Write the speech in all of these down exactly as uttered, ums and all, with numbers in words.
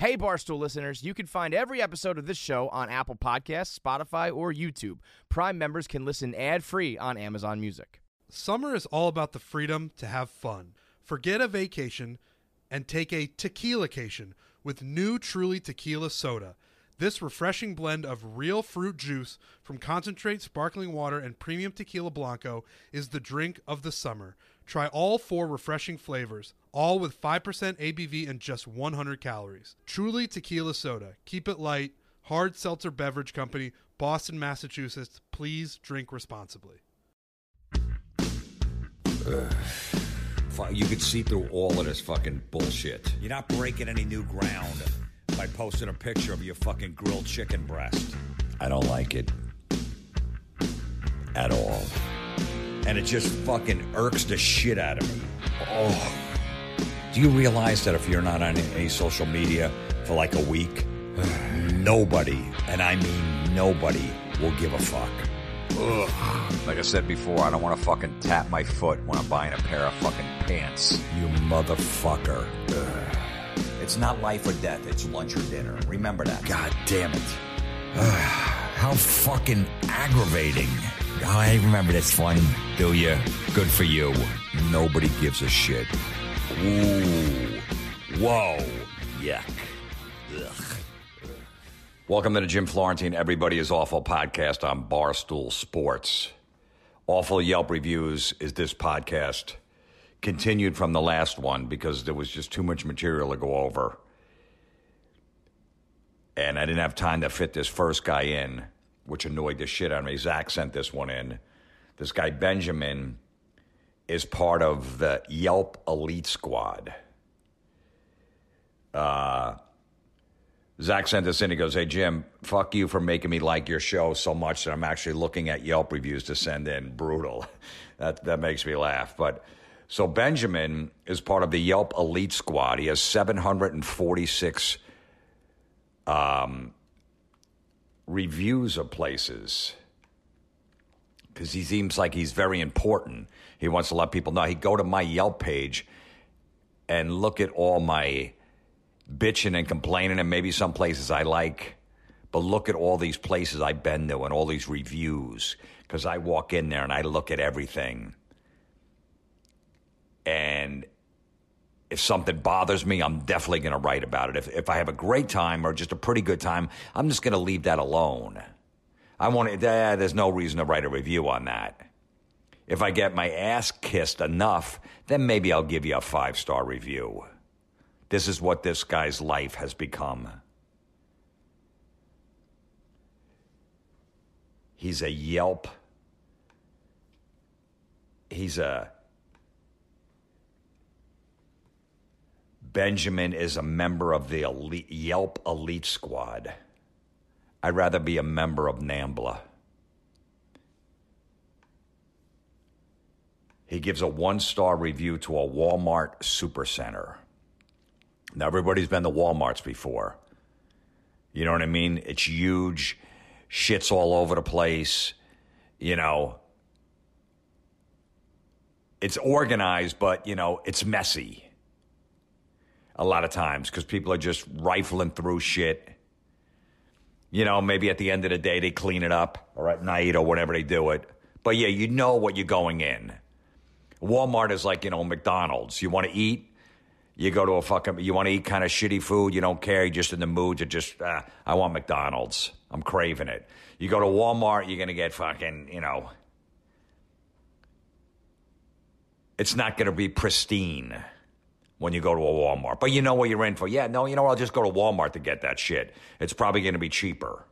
Hey, Barstool listeners, you can find every episode of this show on Apple Podcasts, Spotify, or YouTube. Prime members can listen ad-free on Amazon Music. Summer is all about the freedom to have fun. Forget a vacation and take a tequila-cation with new Truly Tequila Soda. This refreshing blend of real fruit juice from concentrate sparkling water and premium tequila blanco is the drink of the summer. Try all four refreshing flavors, all with five percent A B V and just one hundred calories. Truly Tequila Soda. Keep it light. Hard Seltzer Beverage Company, Boston, Massachusetts. Please drink responsibly. Ugh. You could see through all of this fucking bullshit. You're not breaking any new ground by posting a picture of your fucking grilled chicken breast. I don't like it. At all. And it just fucking irks the shit out of me. Oh. Do you realize that if you're not on any social media for like a week, nobody, and I mean nobody, will give a fuck? Ugh. Like I said before, I don't want to fucking tap my foot when I'm buying a pair of fucking pants. You motherfucker. Ugh. It's not life or death, it's lunch or dinner. Remember that. God damn it. Ugh. How fucking aggravating. Oh, I remember this one, do you? Good for you. Nobody gives a shit. Ooh. Whoa. Yuck. Ugh. Welcome to the Jim Florentine Everybody is Awful podcast on Barstool Sports. Awful Yelp Reviews is this podcast. Continued from the last one because there was just too much material to go over. And I didn't have time to fit this first guy in, which annoyed the shit out of me. Zach sent this one in. This guy, Benjamin, is part of the Yelp Elite Squad. Uh, Zach sent this in. He goes, hey, Jim, fuck you for making me like your show so much that I'm actually looking at Yelp reviews to send in. Brutal. That, that makes me laugh. But so Benjamin is part of the Yelp Elite Squad. He has seven hundred forty-six um, reviews of places because he seems like he's very important. He wants to let people know. He'd go to my Yelp page and look at all my bitching and complaining and maybe some places I like, but look at all these places I've been to and all these reviews because I walk in there and I look at everything. And if something bothers me, I'm definitely going to write about it. If if I have a great time or just a pretty good time, I'm just going to leave that alone. I want to, eh, there's no reason to write a review on that. If I get my ass kissed enough, then maybe I'll give you a five-star review. This is what this guy's life has become. He's a Yelp. He's a... Benjamin is a member of the elite, Yelp Elite Squad. I'd rather be a member of NAMBLA. He gives a one-star review to a Walmart Supercenter. Now, everybody's been to Walmarts before. You know what I mean? It's huge. Shit's all over the place. You know, it's organized, but, you know, it's messy. A lot of times because people are just rifling through shit. You know, maybe at the end of the day they clean it up or at night or whenever they do it. But, yeah, you know what you're going in. Walmart is like, you know, McDonald's. You want to eat, you go to a fucking, you want to eat kind of shitty food, you don't care, you're just in the mood to just, uh, I want McDonald's. I'm craving it. You go to Walmart, you're going to get fucking, you know, it's not going to be pristine when you go to a Walmart. But you know what you're in for. Yeah, no, you know what? I'll just go to Walmart to get that shit. It's probably going to be cheaper.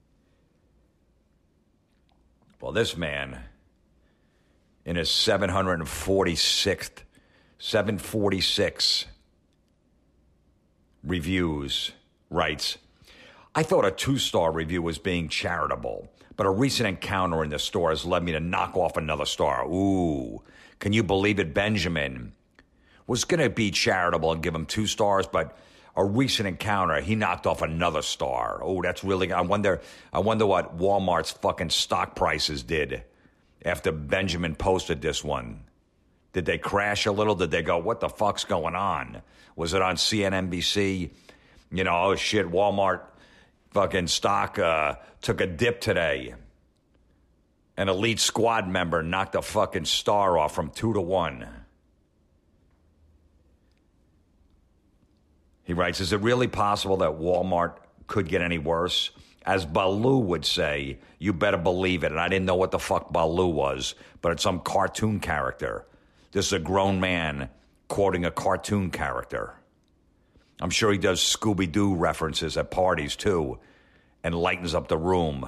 Well, this man, in his seven hundred forty-sixth, seven forty-six reviews, writes, I thought a two-star review was being charitable, but a recent encounter in the store has led me to knock off another star. Ooh, can you believe it, Benjamin? Was going to be charitable and give him two stars, but a recent encounter, he knocked off another star. Oh, that's really, I wonder, I wonder what Walmart's fucking stock prices did after Benjamin posted this one. Did they crash a little? Did they go, what the fuck's going on? Was it on C N N B C? You know, oh shit, Walmart fucking stock uh, took a dip today. An elite squad member knocked a fucking star off from two to one. He writes, is it really possible that Walmart could get any worse? As Baloo would say, you better believe it. And I didn't know what the fuck Baloo was, but it's some cartoon character. This is a grown man quoting a cartoon character. I'm sure he does Scooby-Doo references at parties, too, and lightens up the room.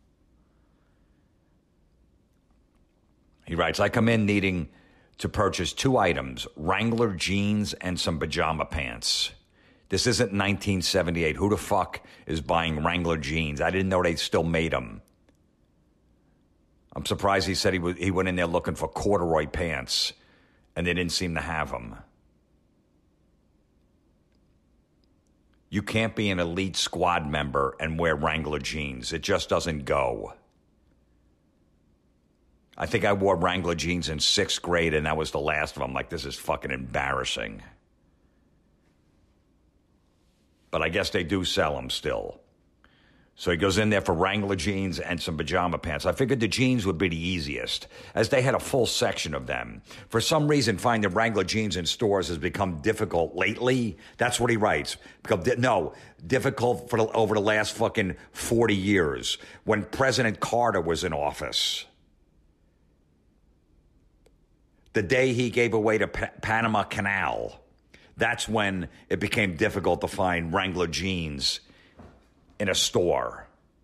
He writes, I come in needing to purchase two items, Wrangler jeans and some pajama pants. This isn't nineteen seventy-eight. Who the fuck is buying Wrangler jeans? I didn't know they still made them. I'm surprised he said he, was, he went in there looking for corduroy pants, and they didn't seem to have them. You can't be an elite squad member and wear Wrangler jeans. It just doesn't go. I think I wore Wrangler jeans in sixth grade, and that was the last of them. Like, this is fucking embarrassing. But I guess they do sell them still. So he goes in there for Wrangler jeans and some pajama pants. I figured the jeans would be the easiest, as they had a full section of them. For some reason, finding Wrangler jeans in stores has become difficult lately. That's what he writes. Because, no, difficult for the, over the last fucking forty years, when President Carter was in office. The day he gave away the pa- Panama Canal, that's when it became difficult to find Wrangler jeans in a store.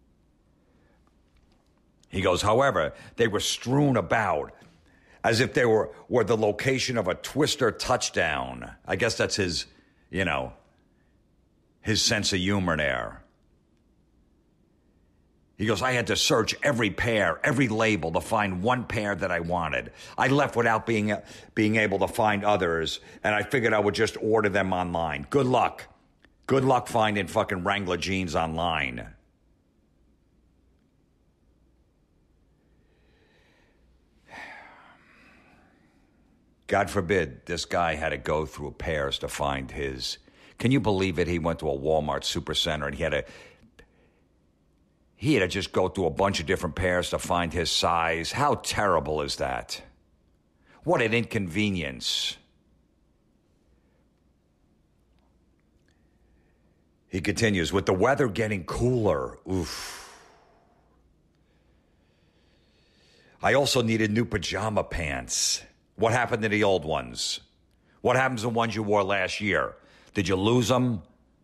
He goes, however, they were strewn about as if they were, were the location of a Twister touchdown. I guess that's his, you know, his sense of humor there. He goes, I had to search every pair, every label to find one pair that I wanted. I left without being being able to find others, and I figured I would just order them online. Good luck. Good luck finding fucking Wrangler jeans online. God forbid this guy had to go through pairs to find his. Can you believe it? He went to a Walmart supercenter and he had to He had to just go through a bunch of different pairs to find his size. How terrible is that? What an inconvenience. He continues, with the weather getting cooler, oof. I also needed new pajama pants. What happened to the old ones? What happens to the ones you wore last year? Did you lose them?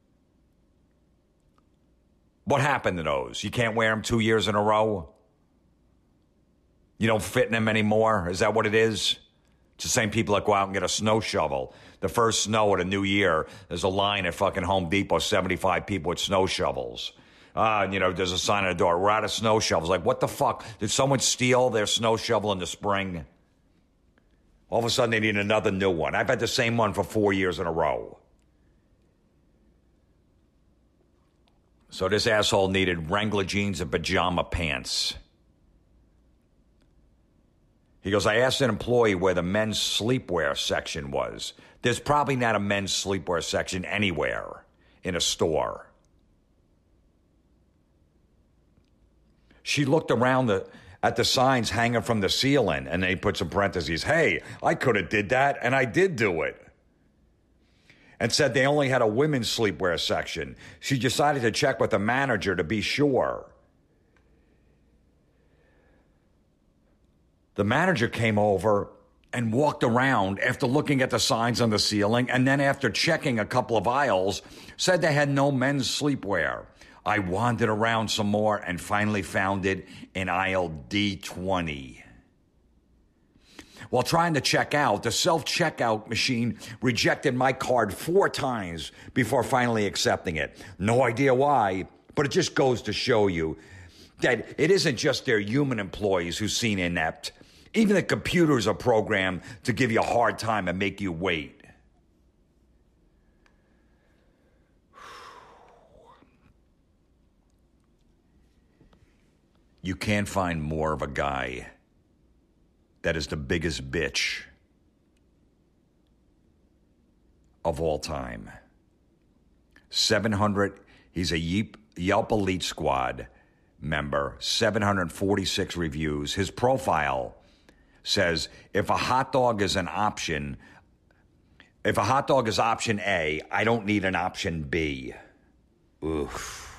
What happened to those? You can't wear them two years in a row? You don't fit in them anymore? Is that what it is? It's the same people that go out and get a snow shovel. The first snow of the new year, there's a line at fucking Home Depot, seventy-five people with snow shovels. Uh, you know, there's a sign on the door, we're out of snow shovels. Like, what the fuck? Did someone steal their snow shovel in the spring? All of a sudden, they need another new one. I've had the same one for four years in a row. So this asshole needed Wrangler jeans and pajama pants. He goes, I asked an employee where the men's sleepwear section was. There's probably not a men's sleepwear section anywhere in a store. She looked around the, at the signs hanging from the ceiling, and they put some parentheses. Hey, I could have did that, and I did do it. And said they only had a women's sleepwear section. She decided to check with the manager to be sure. The manager came over and walked around after looking at the signs on the ceiling, and then after checking a couple of aisles, said they had no men's sleepwear. I wandered around some more and finally found it in aisle D twenty. While trying to check out, the self-checkout machine rejected my card four times before finally accepting it. No idea why, but it just goes to show you that it isn't just their human employees who seem inept. Even the computers are programmed to give you a hard time and make you wait. You can't find more of a guy that is the biggest bitch of all time. seven hundred. He's a Yelp, Yelp Elite Squad member. seven hundred forty-six reviews. His profile says, if a hot dog is an option, if a hot dog is option A, I don't need an option B. Oof.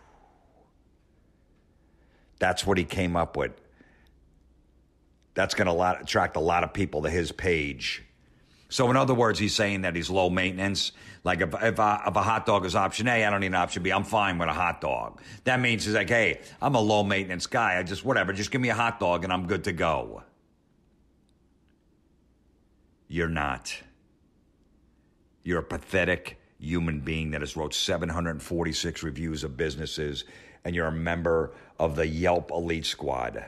That's what he came up with. That's going to attract a lot of people to his page. So in other words, he's saying that he's low maintenance. Like if, if, a, if a hot dog is option A, I don't need an option B. I'm fine with a hot dog. That means he's like, hey, I'm a low maintenance guy. I just, whatever, just give me a hot dog and I'm good to go. You're not. You're a pathetic human being that has wrote seven hundred forty-six reviews of businesses, and you're a member of the Yelp Elite Squad.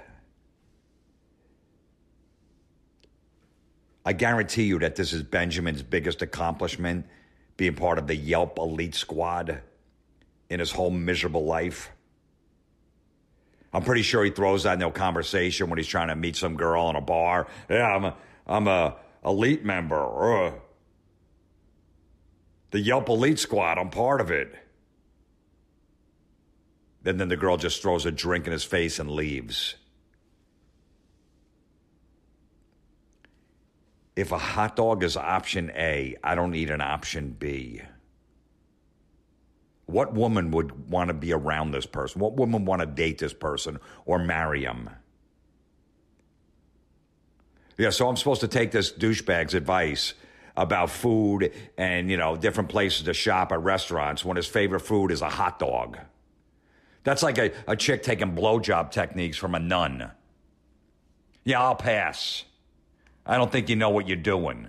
I guarantee you that this is Benjamin's biggest accomplishment, being part of the Yelp Elite Squad in his whole miserable life. I'm pretty sure he throws that in no conversation when he's trying to meet some girl in a bar. Yeah, I'm a, I'm a elite member. Uh, the Yelp Elite Squad, I'm part of it. And then the girl just throws a drink in his face and leaves. If a hot dog is option A, I don't need an option B. What woman would want to be around this person? What woman would want to date this person or marry him? Yeah, so I'm supposed to take this douchebag's advice about food and, you know, different places to shop at restaurants when his favorite food is a hot dog. That's like a, a chick taking blowjob techniques from a nun. Yeah, I'll pass. I don't think you know what you're doing.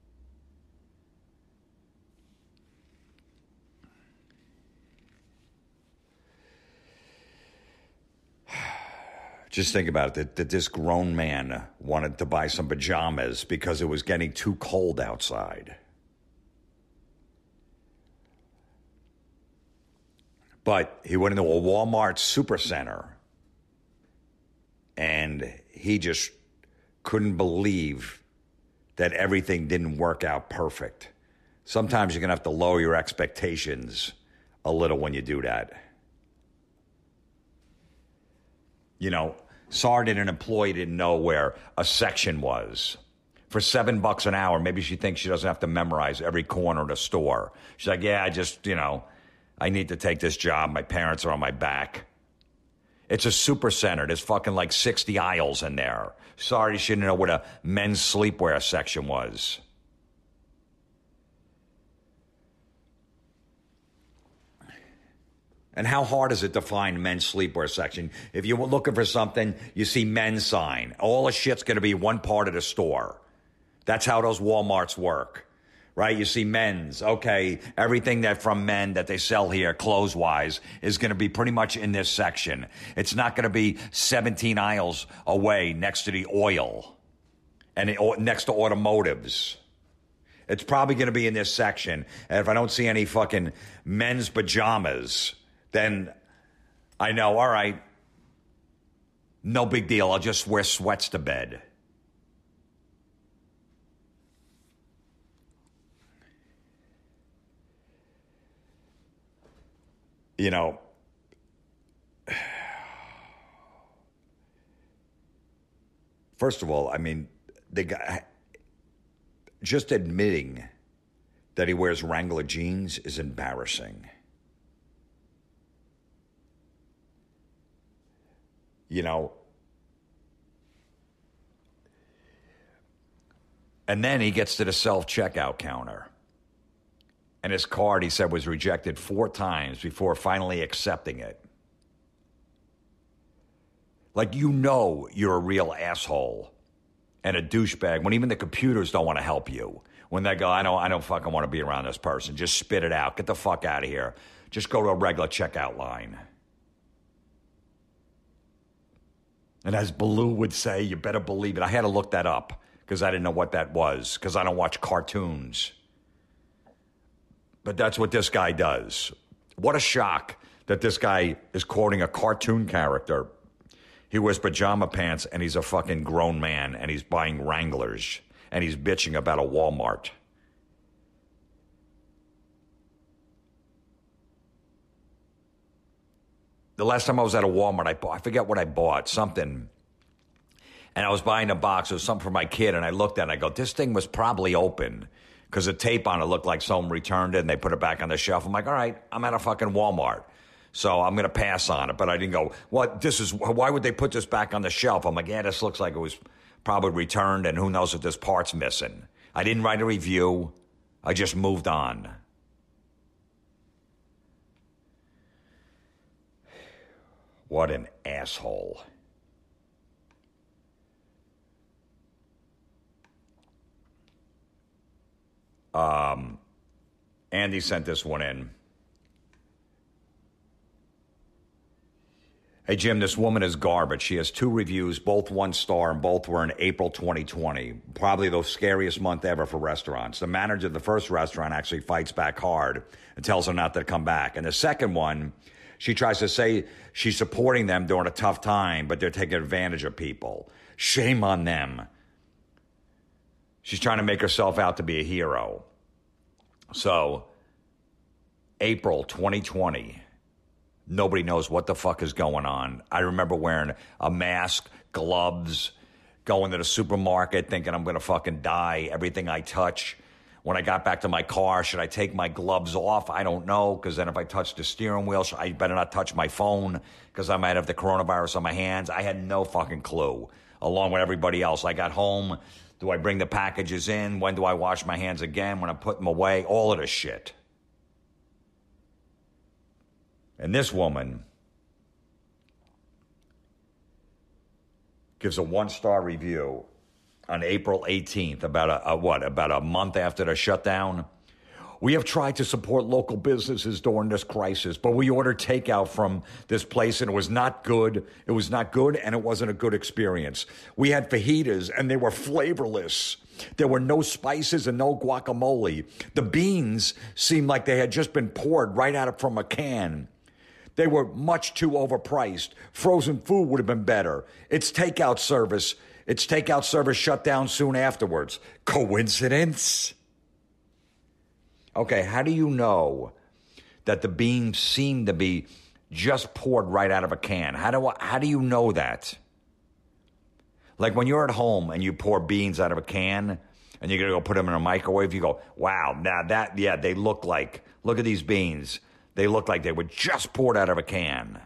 Just think about it, that, that this grown man wanted to buy some pajamas because it was getting too cold outside. But he went into a Walmart supercenter and he just couldn't believe that everything didn't work out perfect. Sometimes you're going to have to lower your expectations a little when you do that. You know, Sardin, an employee, didn't know where a section was. For seven bucks an hour, maybe she thinks she doesn't have to memorize every corner of the store. She's like, yeah, I just, you know, I need to take this job. My parents are on my back. It's a super center. There's fucking like sixty aisles in there. Sorry, she didn't know what a men's sleepwear section was. And how hard is it to find men's sleepwear section? If you're looking for something, you see men's sign. All the shit's going to be one part of the store. That's how those Walmarts work, right? You see men's. Okay, everything that from men that they sell here, clothes-wise, is going to be pretty much in this section. It's not going to be seventeen aisles away next to the oil and it, next to automotives. It's probably going to be in this section. And if I don't see any fucking men's pajamas, then I know, all right, no big deal. I'll just wear sweats to bed. You know, first of all, I mean, the guy, just admitting that he wears Wrangler jeans is embarrassing. You know, and then he gets to the self-checkout counter. And his card, he said, was rejected four times before finally accepting it. Like, you know you're a real asshole and a douchebag when even the computers don't want to help you. When they go, I don't, I don't fucking want to be around this person. Just spit it out. Get the fuck out of here. Just go to a regular checkout line. And as Baloo would say, you better believe it. I had to look that up because I didn't know what that was because I don't watch cartoons. But that's what this guy does. What a shock that this guy is quoting a cartoon character. He wears pajama pants and he's a fucking grown man and he's buying Wranglers and he's bitching about a Walmart. the last time I was at a Walmart, I bought, I forget what I bought, something. And I was buying a box. It was something for my kid. And I looked at it and I go, this thing was probably open. Because the tape on it looked like someone returned it and they put it back on the shelf. I'm like, all right, I'm at a fucking Walmart. So I'm going to pass on it. But I didn't go, what, this is, why would they put this back on the shelf? I'm like, yeah, this looks like it was probably returned and who knows if this part's missing. I didn't write a review. I just moved on. What an asshole. Um, Andy sent this one in. Hey, Jim, this woman is garbage. She has two reviews, both one star, and both were in April twenty twenty. Probably the scariest month ever for restaurants. The manager of the first restaurant actually fights back hard and tells her not to come back. And the second one, she tries to say she's supporting them during a tough time, but they're taking advantage of people. Shame on them. She's trying to make herself out to be a hero. So, April twenty twenty. Nobody knows what the fuck is going on. I remember wearing a mask, gloves, going to the supermarket thinking I'm going to fucking die, everything I touch. When I got back to my car, should I take my gloves off? I don't know, because then if I touch the steering wheel, I better not touch my phone because I might have the coronavirus on my hands. I had no fucking clue, along with everybody else. I got home. Do I bring the packages in? When do I wash my hands again? When I put them away? All of this shit. And this woman gives a one-star review on April eighteenth, about a, a what, about a month after the shutdown. We have tried to support local businesses during this crisis, but we ordered takeout from this place and it was not good. It was not good and it wasn't a good experience. We had fajitas and they were flavorless. There were no spices and no guacamole. The beans seemed like they had just been poured right out of from a can. They were much too overpriced. Frozen food would have been better. It's takeout service. Its takeout service shut down soon afterwards. Coincidence? Okay, how do you know that the beans seem to be just poured right out of a can? How do I, how do you know that? Like when you're at home and you pour beans out of a can and you're going to go put them in a microwave, you go, wow, now that, yeah, they look like, look at these beans. They look like they were just poured out of a can.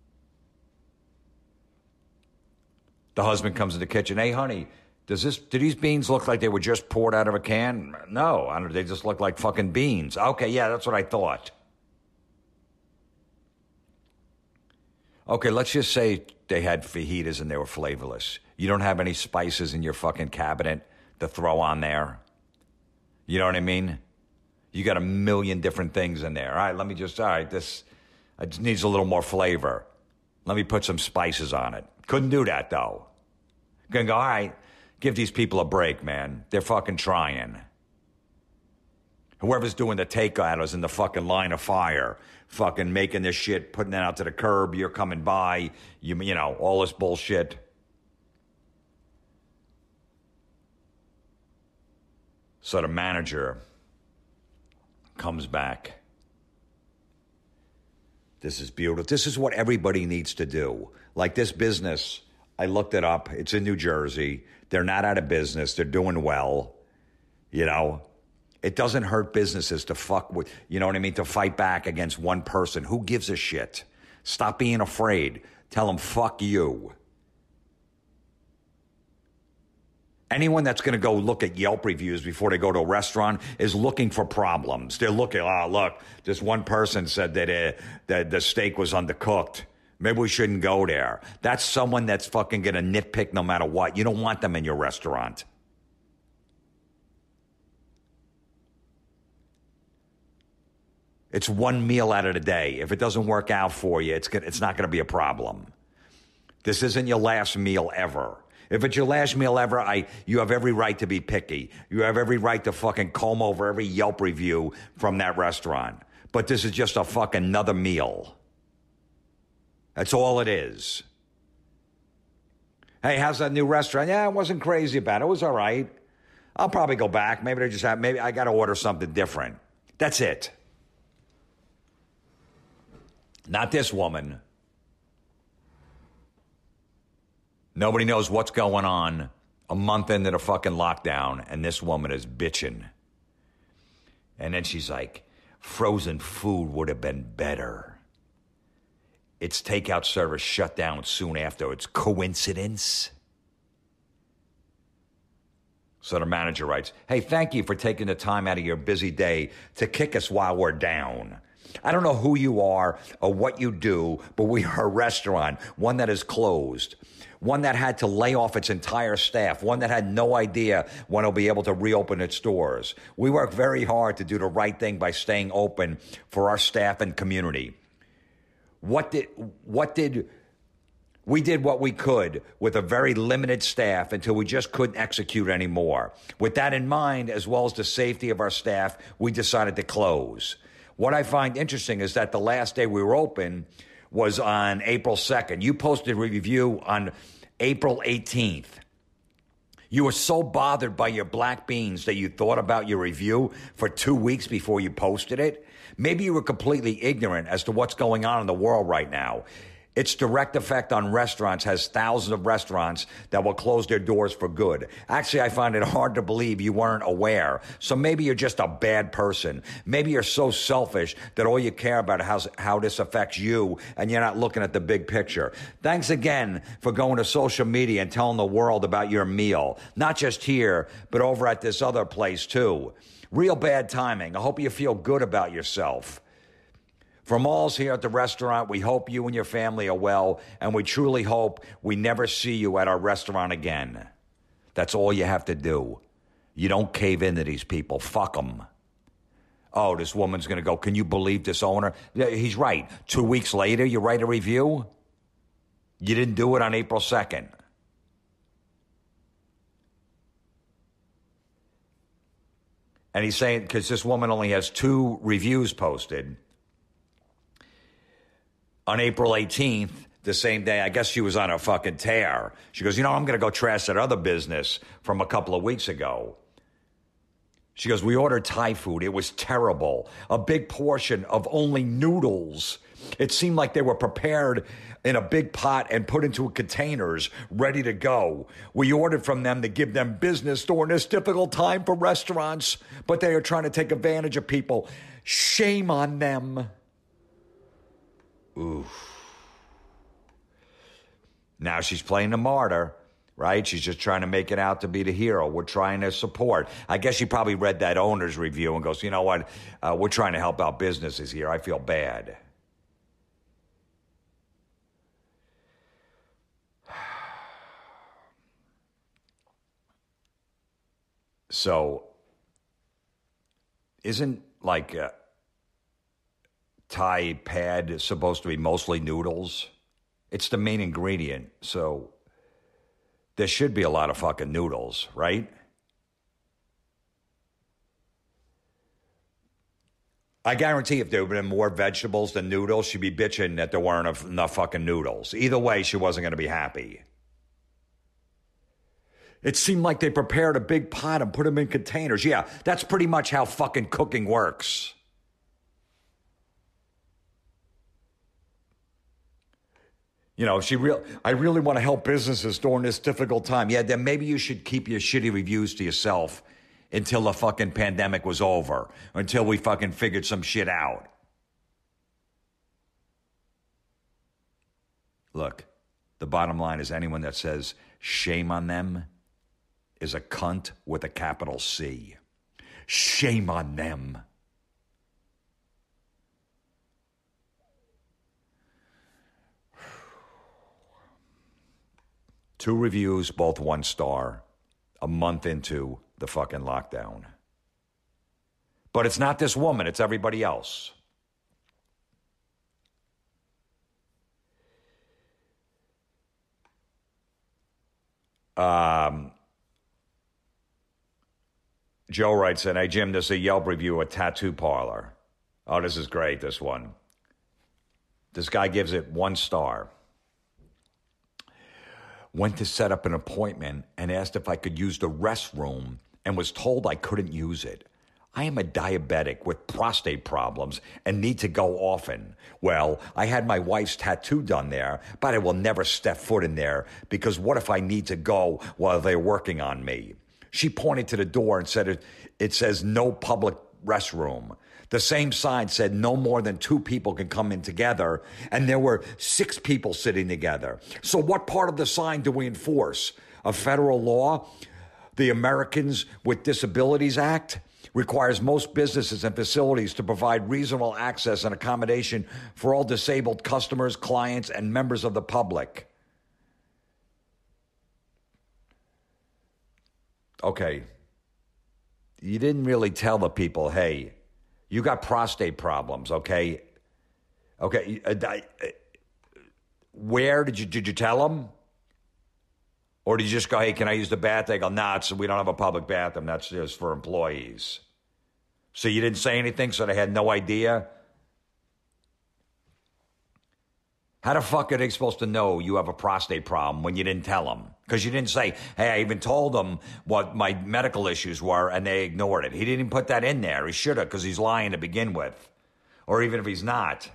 The husband comes in the kitchen. Hey, honey, does this? Do these beans look like they were just poured out of a can? No, I don't, they just look like fucking beans. Okay, yeah, that's what I thought. Okay, let's just say they had fajitas and they were flavorless. You don't have any spices in your fucking cabinet to throw on there. You know what I mean? You got a million different things in there. All right, let me just, all right, this it just needs a little more flavor. Let me put some spices on it. Couldn't do that, though. Gonna go, all right, give these people a break, man. They're fucking trying. Whoever's doing the takeout is in the fucking line of fire, fucking making this shit, putting it out to the curb. You're coming by, you, you know, all this bullshit. So the manager comes back. This is beautiful. This is what everybody needs to do. Like this business, I looked it up. It's in New Jersey. They're not out of business. They're doing well. You know, it doesn't hurt businesses to fuck with, you know what I mean, to fight back against one person. Who gives a shit? Stop being afraid. Tell them, fuck you. Anyone that's going to go look at Yelp reviews before they go to a restaurant is looking for problems. They're looking, oh, look, this one person said that, uh, that the steak was undercooked. Maybe we shouldn't go there. That's someone that's fucking going to nitpick no matter what. You don't want them in your restaurant. It's one meal out of the day. If it doesn't work out for you, it's, it's not going to be a problem. This isn't your last meal ever. If it's your last meal ever, I you have every right to be picky. You have every right to fucking comb over every Yelp review from that restaurant. But this is just a fucking another meal. That's all it is. Hey, how's that new restaurant? Yeah, I wasn't crazy about it. It was all right. I'll probably go back. Maybe they just have, maybe I got to order something different. That's it. Not this woman. Nobody knows what's going on a month into the fucking lockdown, and this woman is bitching. And then she's like, frozen food would have been better. Its takeout service shut down soon after. It's coincidence? So the manager writes, hey, thank you for taking the time out of your busy day to kick us while we're down. I don't know who you are or what you do, but we are a restaurant, one that is closed, one that had to lay off its entire staff, one that had no idea when it'll be able to reopen its doors. We work very hard to do the right thing by staying open for our staff and community. What did, what did, we did what we could with a very limited staff until we just couldn't execute anymore. With that in mind, as well as the safety of our staff, we decided to close. What I find interesting is that the last day we were open was on April second. You posted a review on April eighteenth. You were so bothered by your black beans that you thought about your review for two weeks before you posted it. Maybe you were completely ignorant as to what's going on in the world right now. Its direct effect on restaurants has thousands of restaurants that will close their doors for good. Actually, I find it hard to believe you weren't aware. So maybe you're just a bad person. Maybe you're so selfish that all you care about is how, how this affects you and you're not looking at the big picture. Thanks again for going to social media and telling the world about your meal. Not just here, but over at this other place too. Real bad timing. I hope you feel good about yourself. From all's here at the restaurant, we hope you and your family are well, and we truly hope we never see you at our restaurant again. That's all you have to do. You don't cave into these people. Fuck them. Oh, this woman's going to go, can you believe this owner? Yeah, he's right. Two weeks later, you write a review? You didn't do it on April second. And he's saying, because this woman only has two reviews posted. On April eighteenth, the same day, I guess she was on a fucking tear. She goes, you know, I'm going to go trash that other business from a couple of weeks ago. She goes, we ordered Thai food. It was terrible. A big portion of only noodles. It seemed like they were prepared in a big pot and put into containers, ready to go. We ordered from them to give them business during this difficult time for restaurants, but they are trying to take advantage of people. Shame on them. Oof. Now she's playing the martyr, right? She's just trying to make it out to be the hero. We're trying to support. I guess she probably read that owner's review and goes, you know what? Uh, we're trying to help out businesses here. I feel bad. So, isn't like... Uh, Thai pad supposed to be mostly noodles? It's the main ingredient, so there should be a lot of fucking noodles, right? I guarantee if there had been more vegetables than noodles, she'd be bitching that there weren't enough fucking noodles. Either way, she wasn't going to be happy. It seemed like they prepared a big pot and put them in containers. Yeah, that's pretty much how fucking cooking works. You know, she real. I really want to help businesses during this difficult time. Yeah, then maybe you should keep your shitty reviews to yourself until the fucking pandemic was over, until we fucking figured some shit out. Look, the bottom line is anyone that says shame on them is a cunt with a capital C. Shame on them. Two reviews, both one star, a month into the fucking lockdown. But it's not this woman, it's everybody else. Um, Joe writes in, hey, Jim, this is a Yelp review, a tattoo parlor. Oh, this is great, this one. This guy gives it one star. Went to set up an appointment and asked if I could use the restroom and was told I couldn't use it. I am a diabetic with prostate problems and need to go often. Well, I had my wife's tattoo done there, but I will never step foot in there because what if I need to go while they're working on me? She pointed to the door and said, it, it says no public restroom. The same sign said no more than two people can come in together, and there were six people sitting together. So what part of the sign do we enforce? A federal law? The Americans with Disabilities Act requires most businesses and facilities to provide reasonable access and accommodation for all disabled customers, clients, and members of the public. Okay. You didn't really tell the people, hey, you got prostate problems, okay? Okay. Uh, uh, where did you, did you tell them? Or did you just go, hey, can I use the bathroom? They go, nah, it's, we don't have a public bathroom. That's just for employees. So you didn't say anything, so they had no idea? How the fuck are they supposed to know you have a prostate problem when you didn't tell them? Because you didn't say, hey, I even told them what my medical issues were, and they ignored it. He didn't even put that in there. He should have, because he's lying to begin with. Or even if he's not.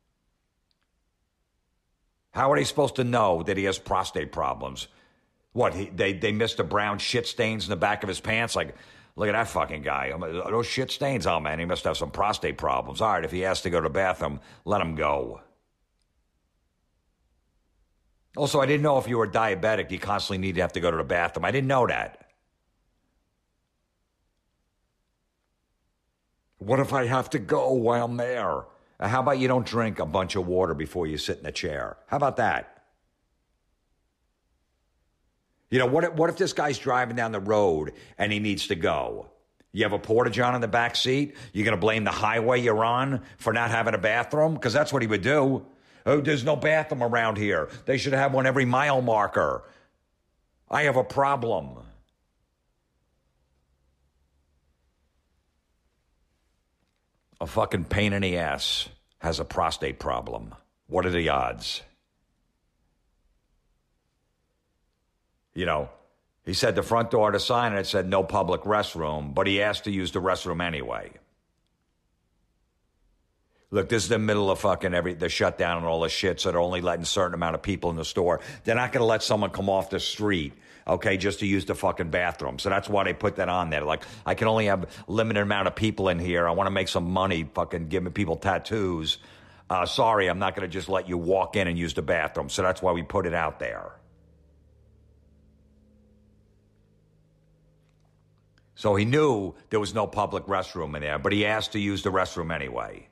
How are they supposed to know that he has prostate problems? What, he, they, they missed the brown shit stains in the back of his pants? Like, look at that fucking guy. Those shit stains, oh man, he must have some prostate problems. All right, if he has to go to the bathroom, let him go. Also, I didn't know if you were diabetic, you constantly need to have to go to the bathroom. I didn't know that. What if I have to go while I'm there? How about you don't drink a bunch of water before you sit in a chair? How about that? You know, what if, what if this guy's driving down the road and he needs to go? You have a porta-john in the back seat? You're going to blame the highway you're on for not having a bathroom? Because that's what he would do. Oh, there's no bathroom around here. They should have one every mile marker. I have a problem. A fucking pain in the ass has a prostate problem. What are the odds? You know, he said the front door to sign and it said no public restroom, but he asked to use the restroom anyway. Look, this is the middle of fucking every, the shutdown and all the shit, so they're only letting a certain amount of people in the store. They're not going to let someone come off the street, okay, just to use the fucking bathroom. So that's why they put that on there. Like, I can only have a limited amount of people in here. I want to make some money fucking giving people tattoos. Uh, sorry, I'm not going to just let you walk in and use the bathroom. So that's why we put it out there. So he knew there was no public restroom in there, but he asked to use the restroom anyway.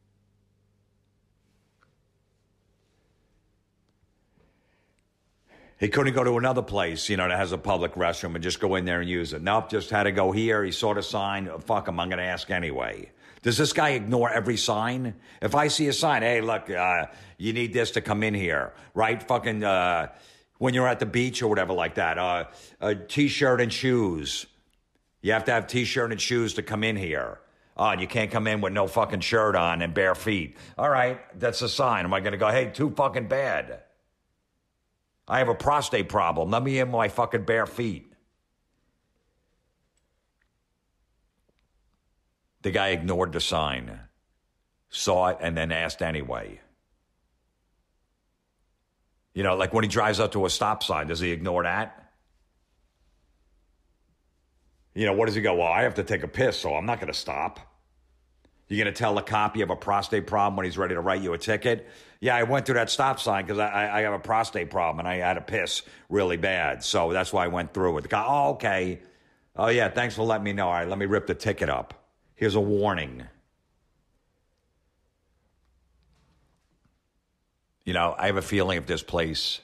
He couldn't go to another place, you know, that has a public restroom and just go in there and use it. Nope, just had to go here. He saw the sign. Fuck him, I'm going to ask anyway. Does this guy ignore every sign? If I see a sign, hey, look, uh, you need this to come in here, right? Fucking uh, when you're at the beach or whatever like that, uh, a T-shirt and shoes. You have to have T-shirt and shoes to come in here. Oh, and you can't come in with no fucking shirt on and bare feet. All right, that's a sign. Am I going to go, hey, too fucking bad? I have a prostate problem. Let me in my fucking bare feet. The guy ignored the sign, saw it, and then asked anyway. You know, like when he drives up to a stop sign, does he ignore that? You know, what does he go, well, I have to take a piss, so I'm not going to stop. You're going to tell the cop you have a prostate problem when he's ready to write you a ticket? Yeah, I went through that stop sign because I, I have a prostate problem and I had to piss really bad. So that's why I went through it. The guy, oh, okay. Oh, yeah, thanks for letting me know. All right, let me rip the ticket up. Here's a warning. You know, I have a feeling if this place,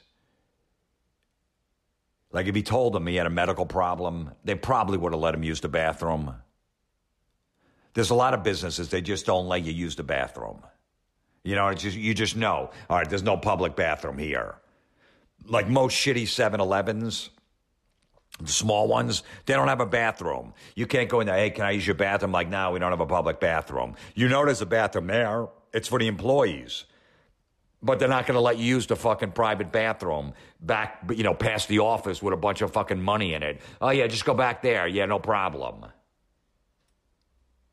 like if he told them he had a medical problem, they probably would have let him use the bathroom. There's a lot of businesses, they just don't let you use the bathroom. You know, it's just, you just know, all right, there's no public bathroom here. Like most shitty seven elevens, the small ones, they don't have a bathroom. You can't go in there, hey, can I use your bathroom? Like, no, we don't have a public bathroom. You know there's a bathroom there. It's for the employees. But they're not going to let you use the fucking private bathroom back, you know, past the office with a bunch of fucking money in it. Oh, yeah, just go back there. Yeah, no problem.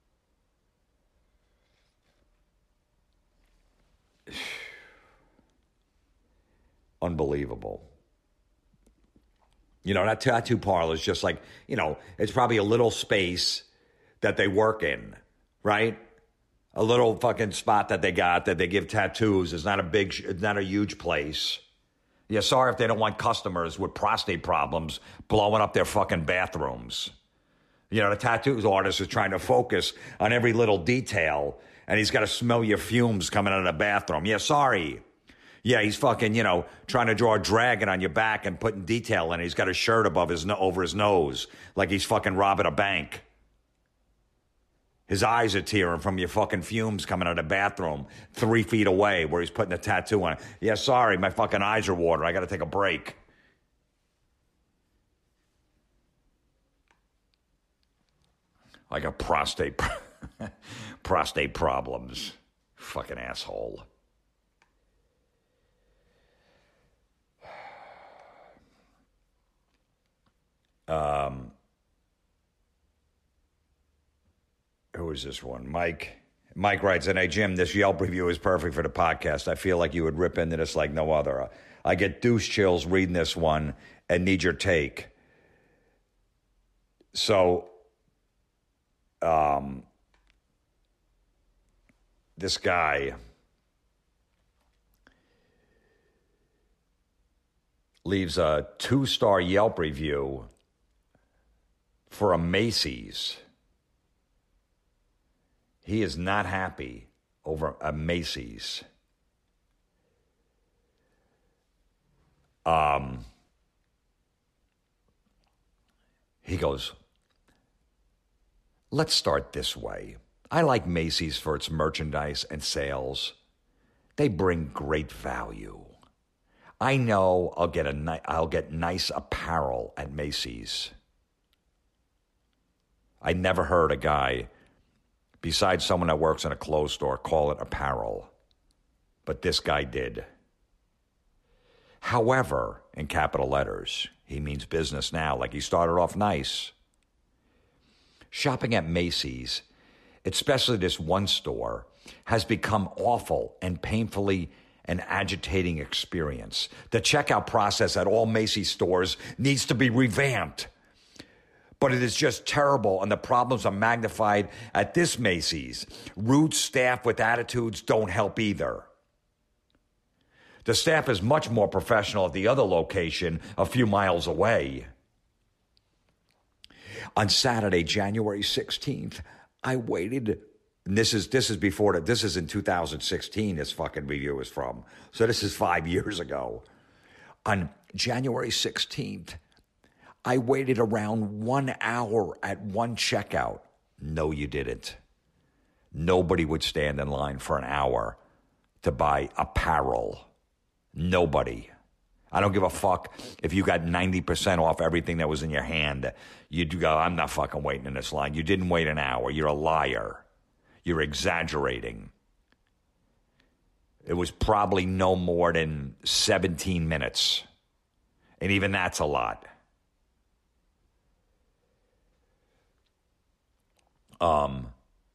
Unbelievable. You know, that tattoo parlor is just like, you know, it's probably a little space that they work in, right? A little fucking spot that they got that they give tattoos. It's not a big, it's not a huge place. Yeah, sorry if they don't want customers with prostate problems blowing up their fucking bathrooms. You know, the tattoo artist is trying to focus on every little detail, and he's got to smell your fumes coming out of the bathroom. Yeah, sorry. Yeah, he's fucking, you know, trying to draw a dragon on your back and putting detail in it. He's got a shirt above his over his nose like he's fucking robbing a bank. His eyes are tearing from your fucking fumes coming out of the bathroom three feet away where he's putting a tattoo on it. Yeah, sorry, my fucking eyes are watering. I got to take a break. I got prostate, prostate problems. Fucking asshole. Um... Who is this one? Mike. Mike writes, and hey, Jim, this Yelp review is perfect for the podcast. I feel like you would rip into this like no other. I get douche chills reading this one and need your take. So, um, this guy leaves a two-star Yelp review for a Macy's. He is not happy over a Macy's. Um, he goes, let's start this way. I like Macy's for its merchandise and sales. They bring great value. I know I'll get a ni- I'll get nice apparel at Macy's. I never heard a guy besides someone that works in a clothes store, call it apparel. But this guy did. However, in capital letters, he means business now, like he started off nice. Shopping at Macy's, especially this one store, has become awful and painfully an agitating experience. The checkout process at all Macy's stores needs to be revamped. But it is just terrible, and the problems are magnified at this Macy's. Rude staff with attitudes don't help either. The staff is much more professional at the other location a few miles away. On Saturday, January sixteenth, I waited. And this is this is before the, this is in two thousand sixteen. This fucking review is from. So this is five years ago. On January sixteenth. I waited around one hour at one checkout. No, you didn't. Nobody would stand in line for an hour to buy apparel. Nobody. I don't give a fuck if you got ninety percent off everything that was in your hand. You'd go, I'm not fucking waiting in this line. You didn't wait an hour. You're a liar. You're exaggerating. It was probably no more than seventeen minutes. And even that's a lot. Um,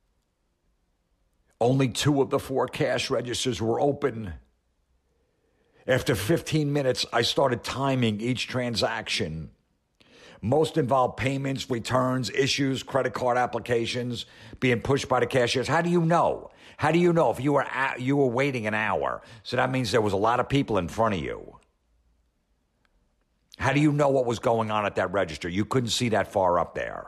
only two of the four cash registers were open. After fifteen minutes, I started timing each transaction. Most involved payments, returns, issues, credit card applications being pushed by the cashiers. How do you know? How do you know if you were at, you were waiting an hour? So that means there was a lot of people in front of you. How do you know what was going on at that register? You couldn't see that far up there.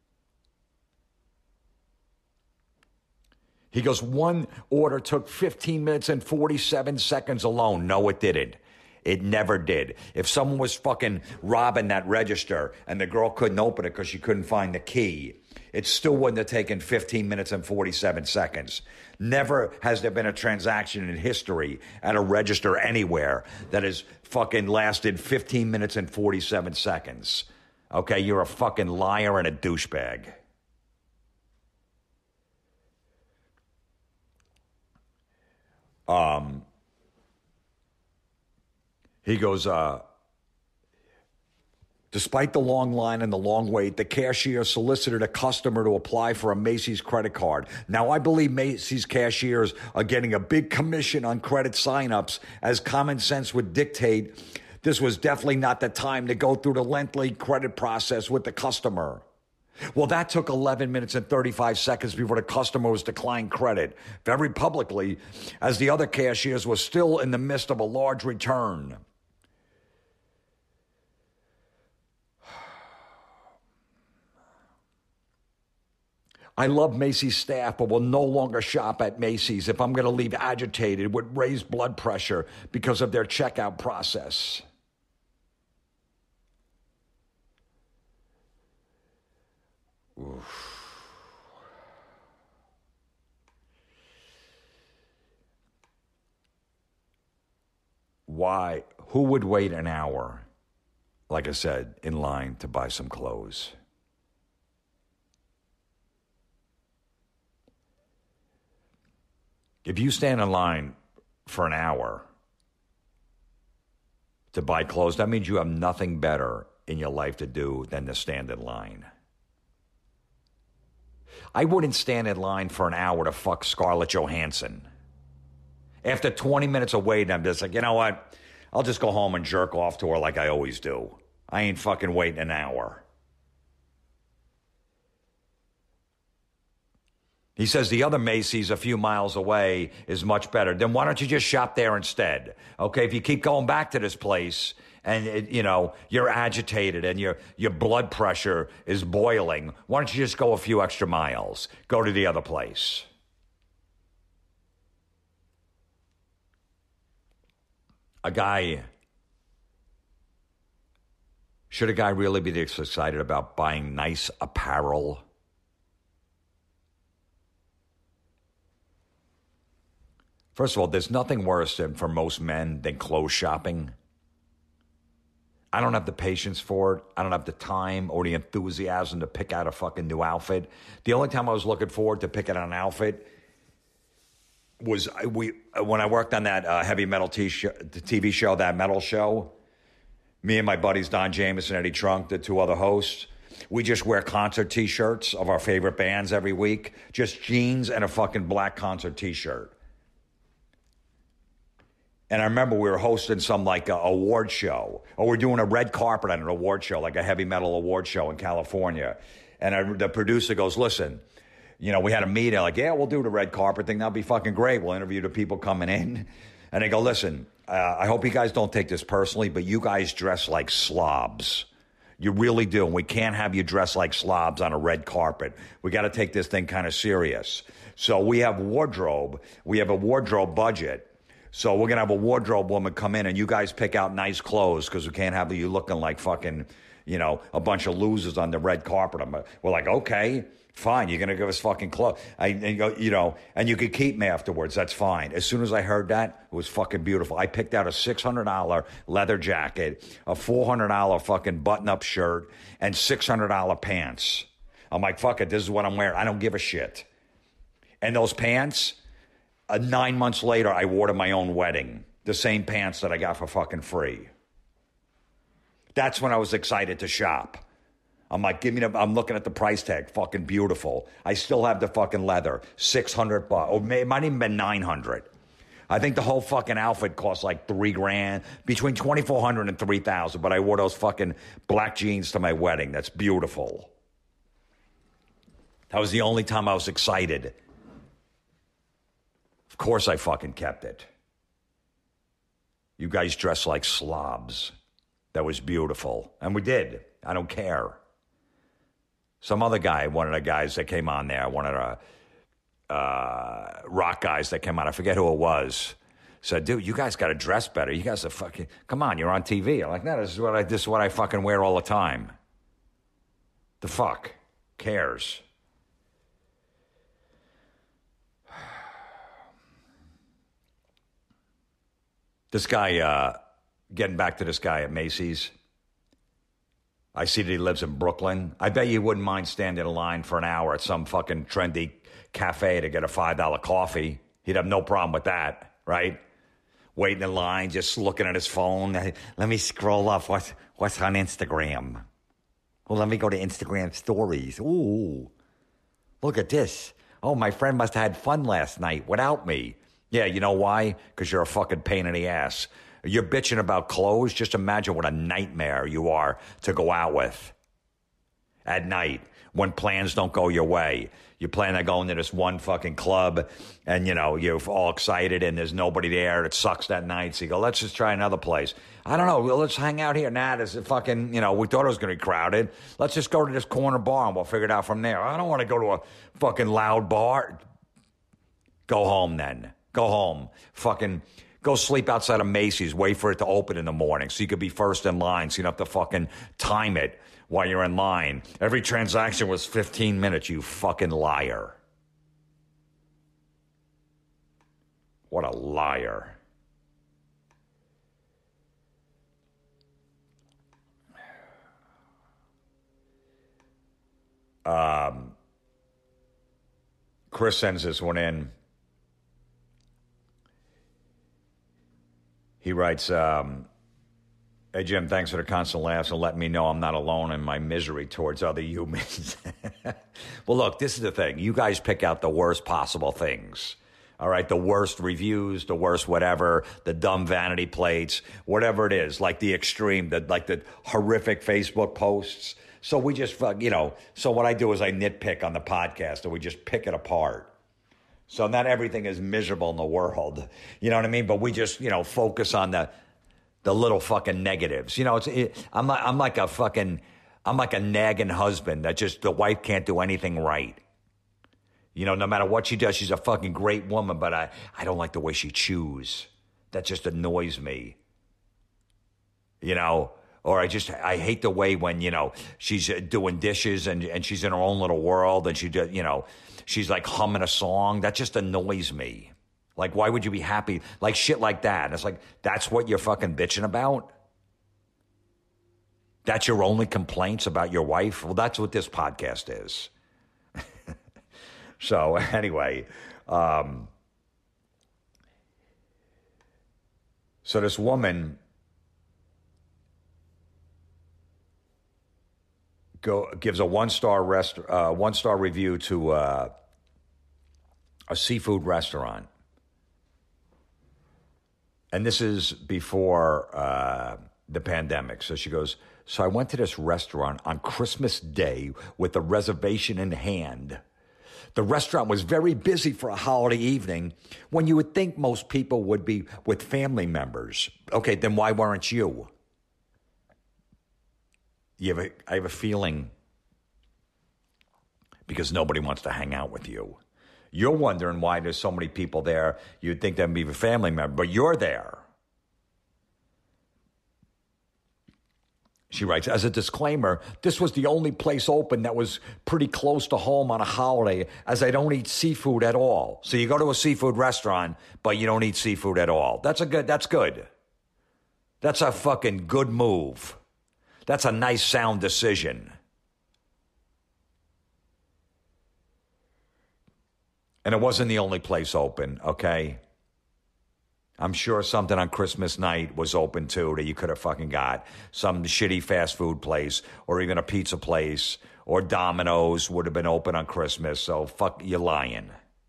He goes, one order took fifteen minutes and forty-seven seconds alone. No, it didn't. It never did. If someone was fucking robbing that register and the girl couldn't open it because she couldn't find the key, it still wouldn't have taken fifteen minutes and forty-seven seconds. Never has there been a transaction in history at a register anywhere that has fucking lasted fifteen minutes and forty-seven seconds. Okay, you're a fucking liar and a douchebag. Um, he goes, uh, Despite the long line and the long wait, the cashier solicited a customer to apply for a Macy's credit card. Now, I believe Macy's cashiers are getting a big commission on credit signups, as common sense would dictate this was definitely not the time to go through the lengthy credit process with the customer. Well, that took eleven minutes and thirty-five seconds before the customer was declined credit, very publicly, as the other cashiers were still in the midst of a large return. I love Macy's staff, but will no longer shop at Macy's if I'm going to leave agitated with raised blood pressure because of their checkout process. Oof. Why? Who would wait an hour, like I said, in line to buy some clothes? If you stand in line for an hour to buy clothes, that means you have nothing better in your life to do than to stand in line. I wouldn't stand in line for an hour to fuck Scarlett Johansson. After twenty minutes of waiting, I'm just like, you know what? I'll just go home and jerk off to her like I always do. I ain't fucking waiting an hour. He says the other Macy's a few miles away is much better. Then why don't you just shop there instead? Okay, if you keep going back to this place and, it, you know, you're agitated and your, your blood pressure is boiling, why don't you just go a few extra miles? Go to the other place. A guy, should a guy really be this excited about buying nice apparel? First of all, there's nothing worse than for most men than clothes shopping. I don't have the patience for it. I don't have the time or the enthusiasm to pick out a fucking new outfit. The only time I was looking forward to picking out an outfit was we when I worked on that uh, heavy metal t- sh- T V show, that metal show. Me and my buddies Don James and Eddie Trunk, the two other hosts, we just wear concert T-shirts of our favorite bands every week. Just jeans and a fucking black concert T-shirt. And I remember we were hosting some like a award show, or we're doing a red carpet on an award show, like a heavy metal award show in California. And I, the producer goes, listen, you know, we had a meeting, like, yeah, we'll do the red carpet thing. That'll be fucking great. We'll interview the people coming in. And they go, listen, uh, I hope you guys don't take this personally, but you guys dress like slobs. You really do. And we can't have you dress like slobs on a red carpet. We got to take this thing kind of serious. So we have wardrobe. We have a wardrobe budget. So we're going to have a wardrobe woman come in and you guys pick out nice clothes because we can't have you looking like fucking, you know, a bunch of losers on the red carpet. I'm, we're like, okay, fine. You're going to give us fucking clothes. I, and go, you know, and you could keep me afterwards. That's fine. As soon as I heard that, it was fucking beautiful. I picked out a six hundred dollars leather jacket, a four hundred dollars fucking button-up shirt, and six hundred dollars pants. I'm like, fuck it. This is what I'm wearing. I don't give a shit. And those pants... Uh, nine months later, I wore to my own wedding. The same pants that I got for fucking free. That's when I was excited to shop. I'm like, give me the, I'm looking at the price tag. Fucking beautiful. I still have the fucking leather. six hundred bucks. Or it might even been nine hundred. I think the whole fucking outfit cost like three grand. Between twenty-four hundred and three thousand. But I wore those fucking black jeans to my wedding. That's beautiful. That was the only time I was excited. Of course I fucking kept it. You guys dress like slobs. That was beautiful. And we did. I don't care. Some other guy, one of the guys that came on there, one of the uh, rock guys that came on, I forget who it was, said, dude, you guys got to dress better. You guys are fucking, come on, you're on T V. I'm like, no, this is what I, this is what I fucking wear all the time. The fuck cares? This guy, uh, getting back to this guy at Macy's, I see that he lives in Brooklyn. I bet you wouldn't mind standing in line for an hour at some fucking trendy cafe to get a five dollar coffee. He'd have no problem with that, right? waiting in line, just looking at his phone. Let me scroll up. What's, what's on Instagram? Well, let me go to Instagram stories. Ooh, look at this. Oh, my friend must have had fun last night without me. Yeah, you know why? Because you're a fucking pain in the ass. You're bitching about clothes. Just imagine what a nightmare you are to go out with at night when plans don't go your way. You plan on going to this one fucking club and, you know, you're all excited and there's nobody there. It sucks that night. So you go, let's just try another place. I don't know. Well, let's hang out here. Nah, this is fucking, you know, we thought it was going to be crowded. Let's just go to this corner bar and we'll figure it out from there. I don't want to go to a fucking loud bar. Go home then. Go home. Fucking go sleep outside of Macy's. Wait for it to open in the morning so you could be first in line so you don't have to fucking time it while you're in line. Every transaction was fifteen minutes, you fucking liar. What a liar. Um, Chris sends this one in. He writes, um, hey, Jim, thanks for the constant laughs and letting me know I'm not alone in my misery towards other humans. Well, look, this is the thing. You guys pick out the worst possible things. All right, the worst reviews, the worst whatever, the dumb vanity plates, whatever it is, like the extreme, the, like the horrific Facebook posts. So we just, you know, so what I do is I nitpick on the podcast and we just pick it apart. So not everything is miserable in the world. You know what I mean? But we just, you know, focus on the the little fucking negatives. You know, it's it, I'm like, I'm like a fucking, I'm like a nagging husband that just, the wife can't do anything right. You know, no matter what she does, she's a fucking great woman, but I, I don't like the way she chews. That just annoys me. You know, or I just, I hate the way when, you know, she's doing dishes and, and she's in her own little world and she, do, you know, she's like humming a song. That just annoys me. Like, why would you be happy? Like shit like that. And it's like, that's what you're fucking bitching about? That's your only complaints about your wife? Well, that's what this podcast is. So anyway, um, so this woman go gives a one star rest uh, one star review to uh, a seafood restaurant, and this is before uh, the pandemic. So she goes, "So I went to this restaurant on Christmas Day with a reservation in hand. The restaurant was very busy for a holiday evening when you would think most people would be with family members. Okay, then why weren't you?" You have a, I have a feeling because nobody wants to hang out with you. You're wondering why there's so many people there. You'd think they'd be a family member, but you're there. She writes, as a disclaimer, this was the only place open that was pretty close to home on a holiday, as I don't eat seafood at all. So you go to a seafood restaurant, but you don't eat seafood at all. That's a good, that's good. That's a fucking good move. That's a nice, sound decision. And it wasn't the only place open, okay? I'm sure something on Christmas night was open too that you could have fucking got. Some shitty fast food place or even a pizza place or Domino's would have been open on Christmas. So fuck, you're lying.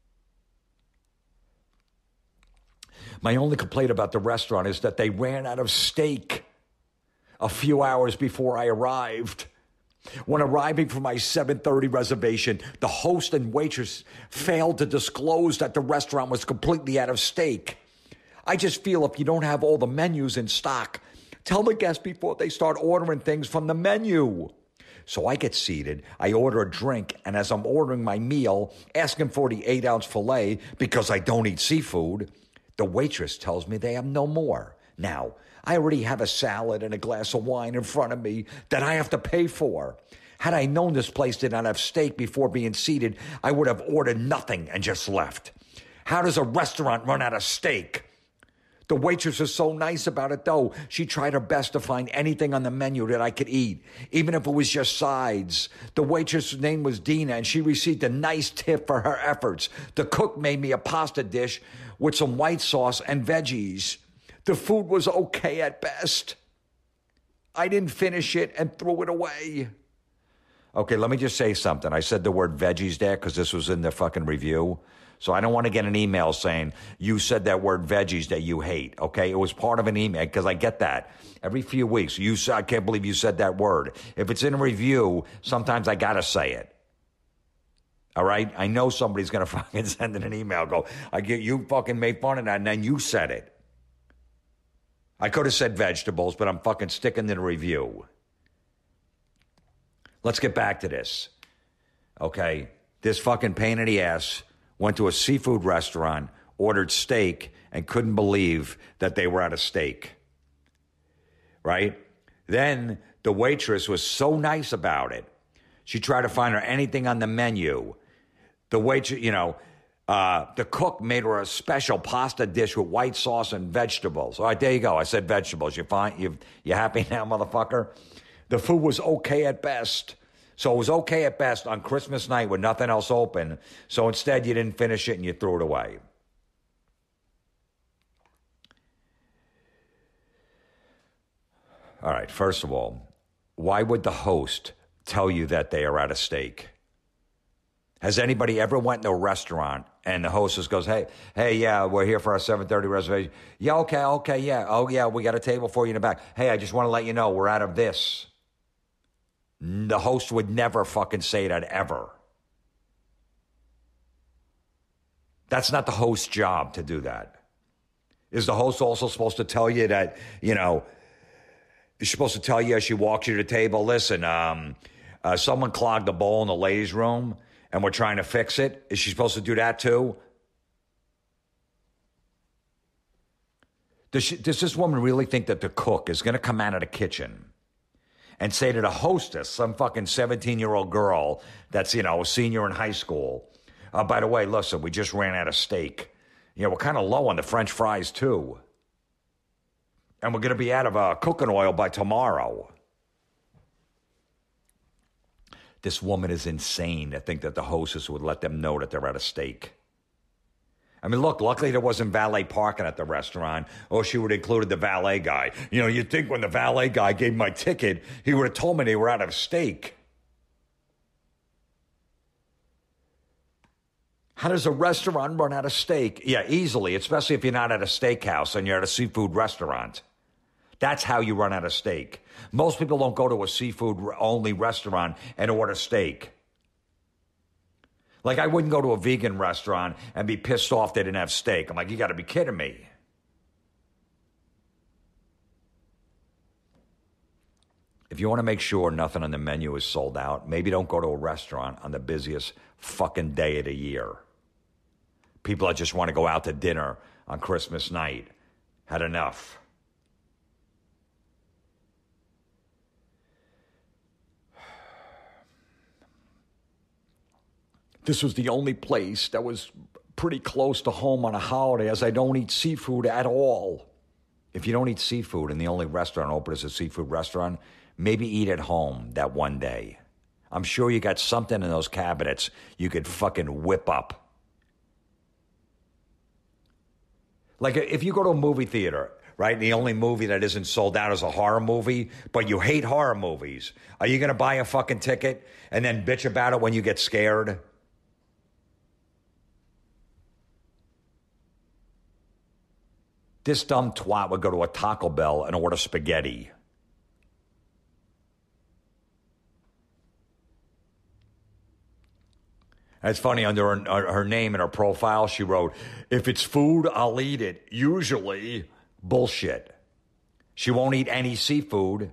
My only complaint about the restaurant is that they ran out of steak a few hours before I arrived. When arriving for my seven thirty reservation, the host and waitress failed to disclose that the restaurant was completely out of steak. I just feel if you don't have all the menus in stock, tell the guests before they start ordering things from the menu. So I get seated, I order a drink, and as I'm ordering my meal, asking for the eight-ounce filet because I don't eat seafood, the waitress tells me they have no more. Now, I already have a salad and a glass of wine in front of me that I have to pay for. Had I known this place did not have steak before being seated, I would have ordered nothing and just left. How does a restaurant run out of steak? The waitress was so nice about it, though. She tried her best to find anything on the menu that I could eat, even if it was just sides. The waitress's name was Dina, and she received a nice tip for her efforts. The cook made me a pasta dish with some white sauce and veggies. The food was okay at best. I didn't finish it and threw it away. Okay, let me just say something. I said the word veggies there because this was in the fucking review. So I don't want to get an email saying you said that word veggies that you hate, okay? It was part of an email because I get that. Every few weeks, you say, I can't believe you said that word. If it's in a review, sometimes I got to say it. All right? I know somebody's going to fucking send in an email, go, I get you fucking made fun of that, and then you said it. I could have said vegetables, but I'm fucking sticking to the review. Let's get back to this. Okay? This fucking pain in the ass went to a seafood restaurant, ordered steak, and couldn't believe that they were out of steak. Right? Then the waitress was so nice about it. She tried to find her anything on the menu. The waitress, you know, uh, the cook made her a special pasta dish with white sauce and vegetables. All right, there you go. I said vegetables. You fine? You you happy now, motherfucker? The food was okay at best. So it was okay at best on Christmas night with nothing else open. So instead, you didn't finish it and you threw it away. All right, first of all, why would the host tell you that they are out of steak? Has anybody ever went to a restaurant and the hostess goes, hey, hey, yeah, we're here for our seven thirty reservation. Yeah, okay, okay, yeah. Oh, yeah, we got a table for you in the back. Hey, I just want to let you know we're out of this. The host would never fucking say that ever. That's not the host's job to do that. Is the host also supposed to tell you that, you know, she's supposed to tell you as she walks you to the table, listen, um, uh, someone clogged the bowl in the ladies' room and we're trying to fix it? Is she supposed to do that too? Does, she, does this woman really think that the cook is going to come out of the kitchen and say to the hostess, some fucking seventeen-year-old girl that's, you know, a senior in high school, uh, by the way, listen, we just ran out of steak. You know, we're kind of low on the French fries too. And we're going to be out of uh, cooking oil by tomorrow. This woman is insane to think that the hostess would let them know that they're out of steak. I mean, look, luckily there wasn't valet parking at the restaurant, or she would have included the valet guy. You know, you'd think when the valet guy gave my ticket, he would have told me they were out of steak. How does a restaurant run out of steak? Yeah, easily, especially if you're not at a steakhouse and you're at a seafood restaurant. That's how you run out of steak. Most people don't go to a seafood-only restaurant and order steak. Like, I wouldn't go to a vegan restaurant and be pissed off they didn't have steak. I'm like, you got to be kidding me. If you want to make sure nothing on the menu is sold out, maybe don't go to a restaurant on the busiest fucking day of the year. People that just want to go out to dinner on Christmas night had enough. This was the only place that was pretty close to home on a holiday, as I don't eat seafood at all. If you don't eat seafood and the only restaurant open is a seafood restaurant, maybe eat at home that one day. I'm sure you got something in those cabinets you could fucking whip up. Like if you go to a movie theater, right, and the only movie that isn't sold out is a horror movie, but you hate horror movies, are you going to buy a fucking ticket and then bitch about it when you get scared? This dumb twat would go to a Taco Bell and order spaghetti. And it's funny, under her, her name and her profile, she wrote, if it's food, I'll eat it. Usually, bullshit. She won't eat any seafood.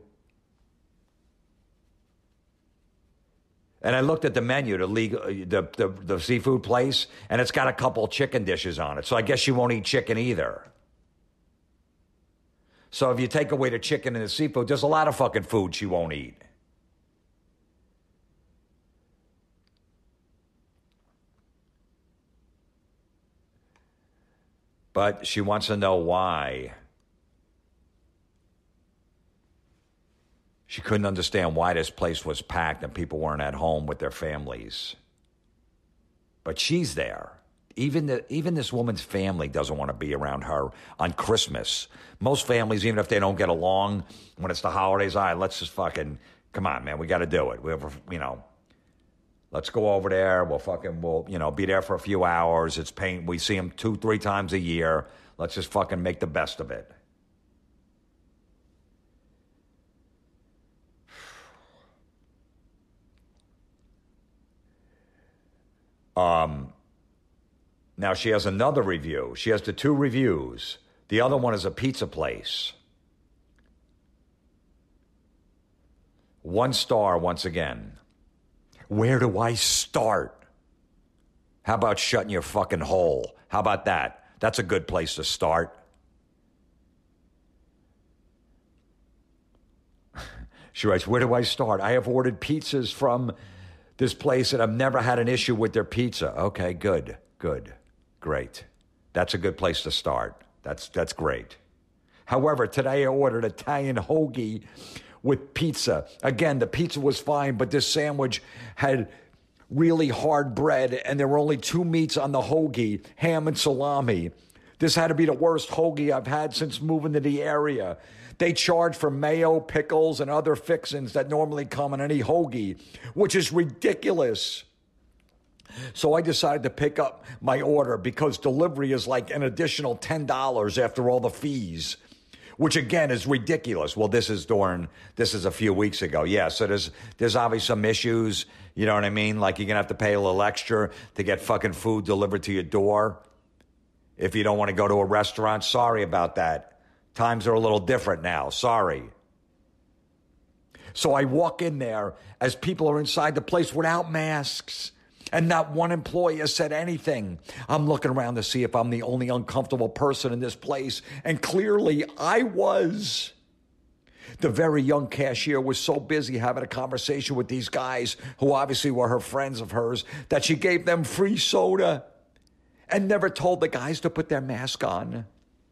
And I looked at the menu, the, legal, the, the, the seafood place, and it's got a couple chicken dishes on it. So I guess she won't eat chicken either. So if you take away the chicken and the seafood, there's a lot of fucking food she won't eat. But she wants to know why. She couldn't understand why this place was packed and people weren't at home with their families. But she's there. Even the even this woman's family doesn't want to be around her on Christmas. Most families, even if they don't get along, when it's the holidays, all right, let's just fucking, come on, man, we got to do it. We have, you know, let's go over there. We'll fucking, we'll, you know, be there for a few hours. It's pain. We see them two, three times a year. Let's just fucking make the best of it. Um... Now, she has another review. She has the two reviews. The other one is a pizza place. One star once again. Where do I start? How about shutting your fucking hole? How about that? That's a good place to start. She writes, where do I start? I have ordered pizzas from this place and I've never had an issue with their pizza. Okay, good, good. Great. That's a good place to start. That's that's great. However, today I ordered Italian hoagie with pizza. Again, the pizza was fine, but this sandwich had really hard bread, and there were only two meats on the hoagie, ham and salami. This had to be the worst hoagie I've had since moving to the area. They charge for mayo, pickles, and other fixings that normally come on any hoagie, which is ridiculous. So I decided to pick up my order because delivery is like an additional ten dollars after all the fees, which again is ridiculous. Well, this is during, this is a few weeks ago. Yeah, so there's there's obviously some issues, you know what I mean? Like you're going to have to pay a little extra to get fucking food delivered to your door. If you don't want to go to a restaurant, sorry about that. Times are a little different now, sorry. So I walk in there as people are inside the place without masks. And not one employee has said anything. I'm looking around to see if I'm the only uncomfortable person in this place. And clearly I was. The very young cashier was so busy having a conversation with these guys, who obviously were her friends of hers, that she gave them free soda and never told the guys to put their mask on.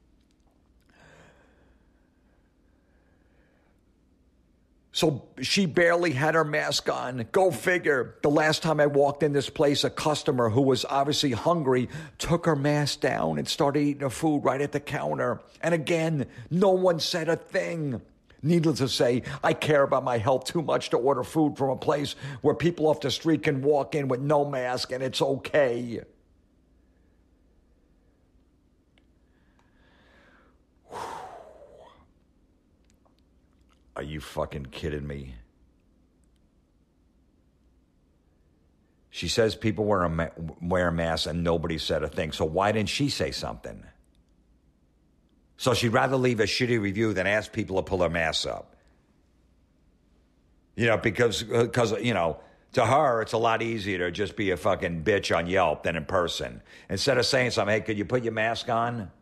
So she barely had her mask on. Go figure. The last time I walked in this place, a customer who was obviously hungry took her mask down and started eating her food right at the counter. And again, no one said a thing. Needless to say, I care about my health too much to order food from a place where people off the street can walk in with no mask and it's okay. Are you fucking kidding me? She says people wear a, ma- wear a mask and nobody said a thing. So why didn't she say something? So she'd rather leave a shitty review than ask people to pull their masks up. You know, because, because you know, to her, it's a lot easier to just be a fucking bitch on Yelp than in person. Instead of saying something, hey, could you put your mask on?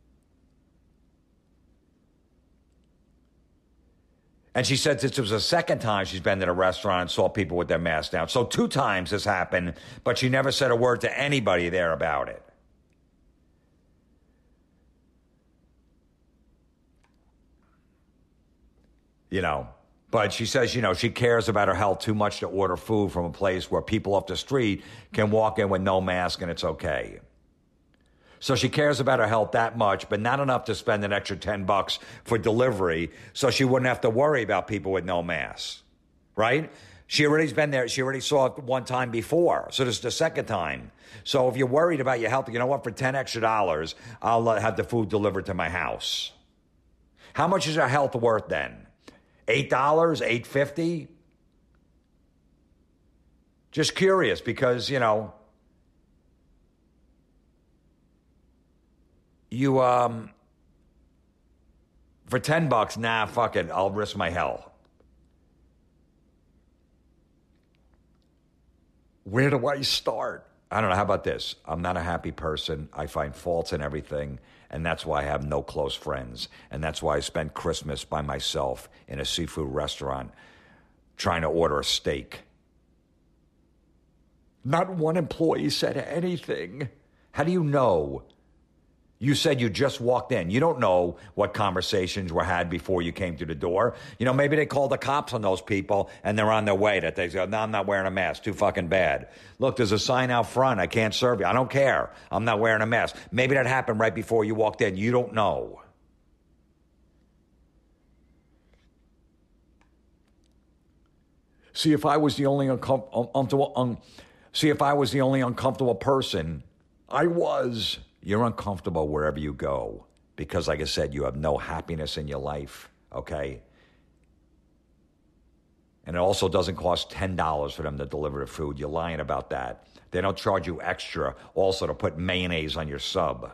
And she said this was the second time she's been to the restaurant and saw people with their masks down. So two times this happened, but she never said a word to anybody there about it. You know, but she says, you know, she cares about her health too much to order food from a place where people off the street can walk in with no mask and it's okay. So she cares about her health that much, but not enough to spend an extra ten bucks for delivery so she wouldn't have to worry about people with no masks, right? She already's been there. She already saw it one time before. So this is the second time. So if you're worried about your health, you know what? For ten extra dollars, I'll uh, have the food delivered to my house. How much is her health worth then? eight dollars, eight fifty? Just curious because, you know, You, um, for ten bucks, nah, fuck it, I'll risk my health. Where do I start? I don't know, how about this? I'm not a happy person. I find faults in everything, and that's why I have no close friends. And that's why I spent Christmas by myself in a seafood restaurant trying to order a steak. Not one employee said anything. How do you know You said you just walked in. You don't know what conversations were had before you came through the door. You know, maybe they called the cops on those people and they're on their way. That they say, no, I'm not wearing a mask. Too fucking bad. Look, there's a sign out front. I can't serve you. I don't care. I'm not wearing a mask. Maybe that happened right before you walked in. You don't know. See, if I was the only uncomfortable, un- see, if I was the only uncomfortable person, I was. You're uncomfortable wherever you go because, like I said, you have no happiness in your life, okay? And it also doesn't cost ten dollars for them to deliver the food. You're lying about that. They don't charge you extra also to put mayonnaise on your sub.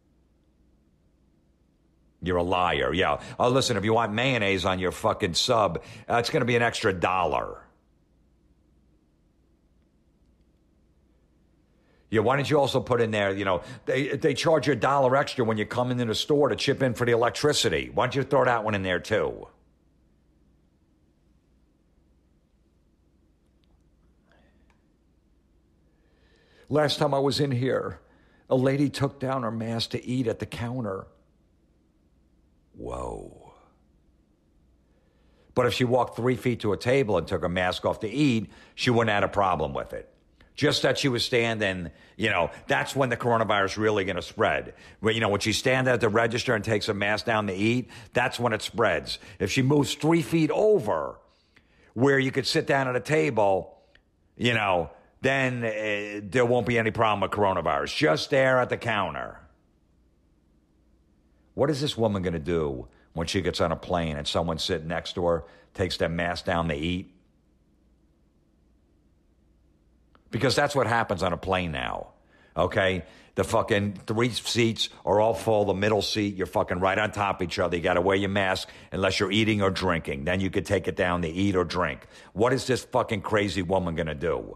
You're a liar, yeah. Oh, listen, if you want mayonnaise on your fucking sub, uh, it's going to be an extra dollar. Yeah, why don't you also put in there, you know, they they charge you a dollar extra when you come into the store to chip in for the electricity. Why don't you throw that one in there too? Last time I was in here, a lady took down her mask to eat at the counter. Whoa. But if she walked three feet to a table and took her mask off to eat, she wouldn't have had a problem with it. Just that she was standing, you know, that's when the coronavirus really going to spread. When, you know, when she's standing at the register and takes her mask down to eat, that's when it spreads. If she moves three feet over where you could sit down at a table, you know, then uh, there won't be any problem with coronavirus. Just there at the counter. What is this woman going to do when she gets on a plane and someone sitting next to her takes their mask down to eat? Because that's what happens on a plane now, okay? The fucking three seats are all full. The middle seat, you're fucking right on top of each other. You got to wear your mask unless you're eating or drinking. Then you could take it down to eat or drink. What is this fucking crazy woman going to do?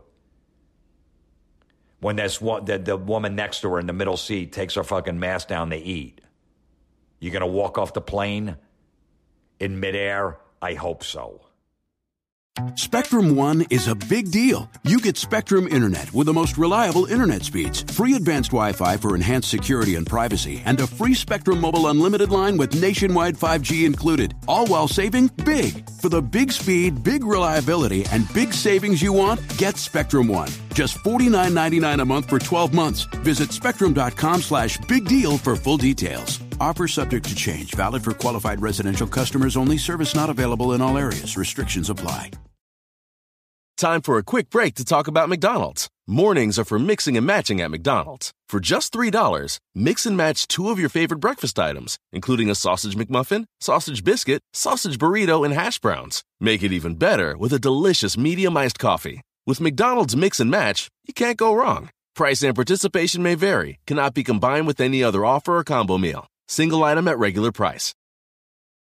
When there's one, the, the woman next to her in the middle seat takes her fucking mask down to eat. You going to walk off the plane in midair? I hope so. Spectrum One is a big deal. You get Spectrum Internet with the most reliable internet speeds, free advanced Wi-Fi for enhanced security and privacy, and a free Spectrum Mobile Unlimited line with nationwide five G included, all while saving big. For the big speed, big reliability, and big savings you want, get Spectrum One. Just forty-nine ninety-nine a month for twelve months. Visit spectrum.com slash big deal for full details. Offer subject to change. Valid for qualified residential customers only. Service not available in all areas. Restrictions apply. Time for a quick break to talk about McDonald's. Mornings are for mixing and matching at McDonald's. For just three dollars, mix and match two of your favorite breakfast items, including a sausage McMuffin, sausage biscuit, sausage burrito, and hash browns. Make it even better with a delicious medium iced coffee. With McDonald's Mix and Match, you can't go wrong. Price and participation may vary. Cannot be combined with any other offer or combo meal. Single item at regular price.